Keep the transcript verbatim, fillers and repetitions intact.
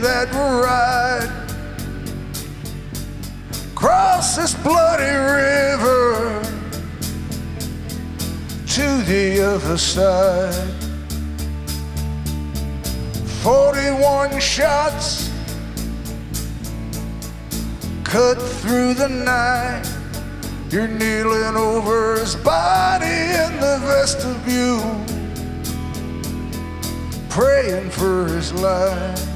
that ride across this bloody river to the other side. Forty-one shots cut through the night. You're kneeling over his body in the vestibule, praying for his life.